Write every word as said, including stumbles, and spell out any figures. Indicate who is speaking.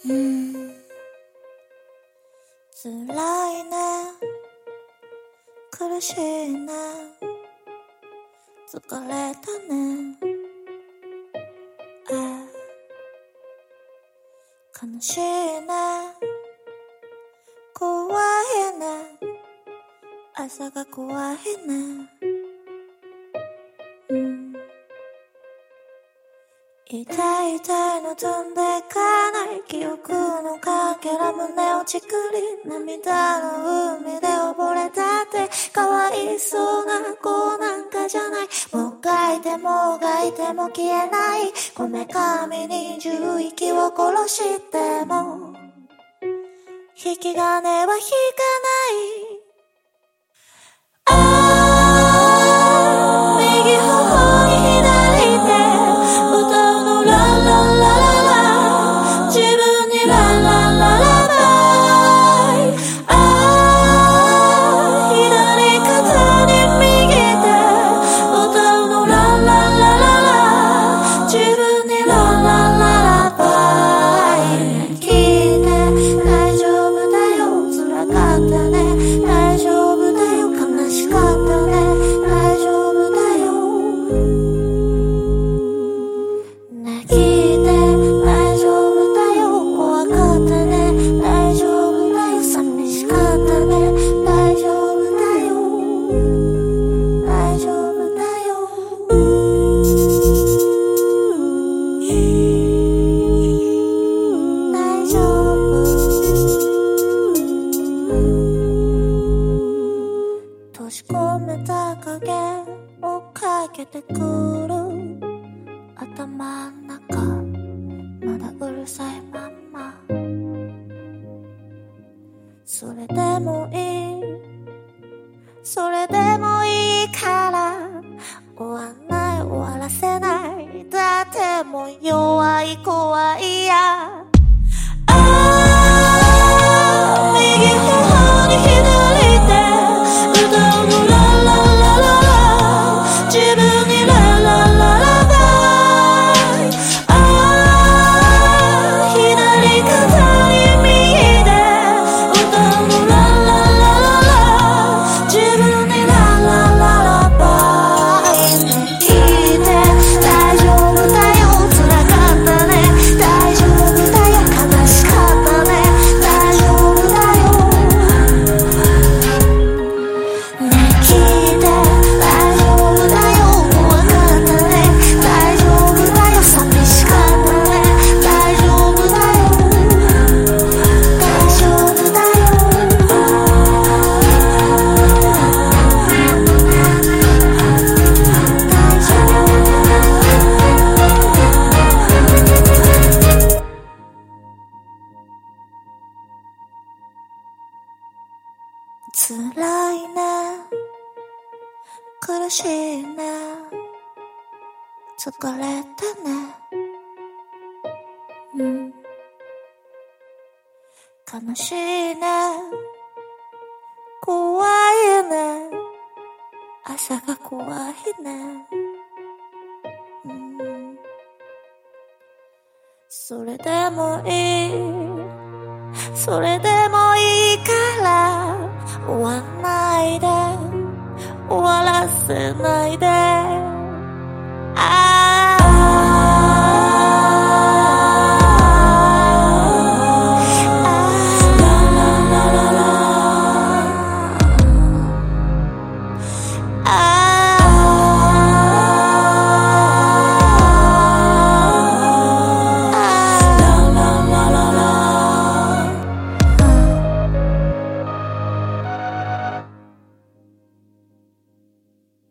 Speaker 1: うん辛いね苦しいね疲れたねあ悲しいね怖いね朝が怖いねうん痛い痛いの飛んでかない記憶のかけら胸をちくり涙の海で溺れたってかわいそうな子なんかじゃないもがいてもがいても消えないこめかみに十息を殺しても引き金は引かないああ右頬に左手歌うのラララララ自分にララララバイああ左肩に右手歌うのラララララ自分にララララバイ聞いて大丈夫だよ辛かったね大丈夫だよ悲しかったね大丈夫だよね聞いて大丈夫だよ怖かったね大丈夫だよ寂しかったね大丈夫だよ大丈夫だよ大丈夫閉じ込めた影をかけてくる頭の中まだうるさいまんまそれでもいいそれでもいいから終わんない終わらせないだってもう弱い子は嫌ああ右頬に左手歌うのラララララ自分にララララバイああ左肩に右手歌うのラララララ自分にララララバイ聞いて大丈夫だよ辛かったね大丈夫だよ悲しかったね大丈夫だよね聞いて大丈夫だよ怖かったね大丈夫だよ寂しかったね大丈夫だよ大丈夫だよ辛いね苦しいね疲れたねうん悲しいね怖いね朝が怖いねうんそれでもいいそれでもいいから終わんないで終わらせないでああ